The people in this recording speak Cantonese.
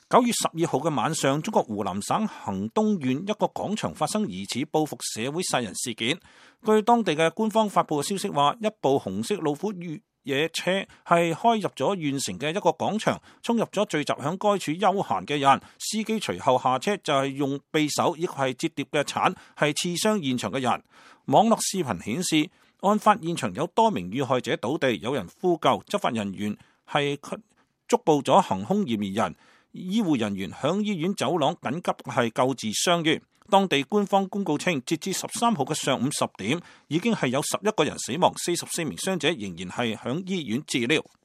9月12號嘅晚上，中國湖南省衡東縣一個廣場發生疑似報復社會殺人事件。據當地嘅官方發佈嘅消息話，一部紅色老虎越野車係開入咗縣城嘅一個廣場，衝入咗聚集響該處休閒嘅人。司機隨後下車就係用匕首亦係折疊嘅鏟係刺傷現場嘅人。網絡視頻顯示，案發現場有多名遇害者倒地，有人呼救，執法人員係捉捕咗行兇嫌疑人。醫護人員響醫院走廊緊急係救治傷員。當地官方公告稱，截至13號嘅上午10點，已經係有11個人死亡，44名傷者仍然係響醫院治療。